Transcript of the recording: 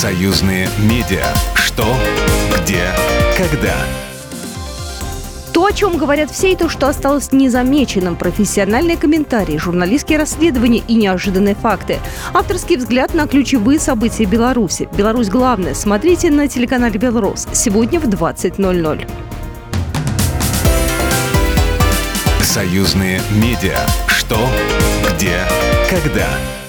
Союзные медиа. Что, где, когда. То, о чем говорят все, и то, что осталось незамеченным. Профессиональные комментарии, журналистские расследования и неожиданные факты. Авторский взгляд на ключевые события Беларуси. Беларусь главная. Смотрите на телеканале «Белрос» сегодня в 20:00. Союзные медиа. Что, где, когда.